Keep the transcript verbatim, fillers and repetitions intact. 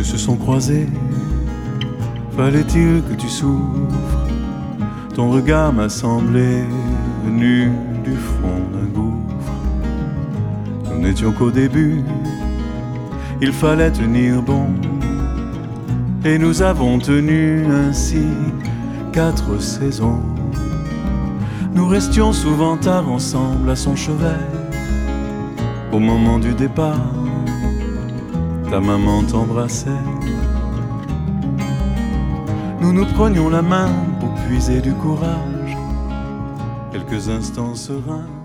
se sont croisés. Fallait-il que tu souffres? Ton regard m'a semblé venu du fond d'un gouffre. Nous n'étions qu'au début, il fallait tenir bon. Et nous avons tenu ainsi quatre saisons. Nous restions souvent tard ensemble à son chevet. Au moment du départ, ta maman t'embrassait. Nous nous prenions la main pour puiser du courage. Quelques instants sereins